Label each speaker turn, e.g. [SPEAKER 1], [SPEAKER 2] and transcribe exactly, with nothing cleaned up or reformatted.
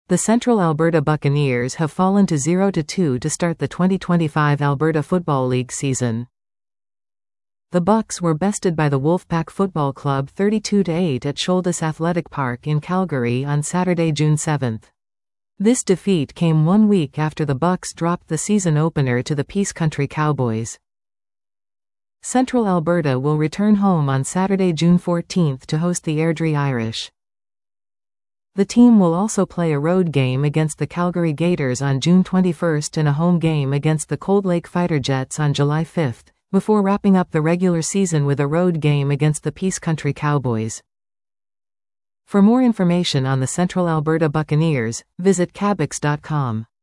[SPEAKER 1] The Central Alberta Buccaneers have fallen to zero to two to start the twenty twenty-five Alberta Football League season. The Bucs were bested by the Wolfpack Football Club thirty-two to eight at Shoalhaus Athletic Park in Calgary on Saturday, June seventh. This defeat came one week after the Bucs dropped the season opener to the Peace Country Cowboys. Central Alberta will return home on Saturday, June fourteenth to host the Airdrie Irish. The team will also play a road game against the Calgary Gators on June twenty-first and a home game against the Cold Lake Fighter Jets on July fifth, before wrapping up the regular season with a road game against the Peace Country Cowboys. For more information on the Central Alberta Buccaneers, visit cabucs dot com.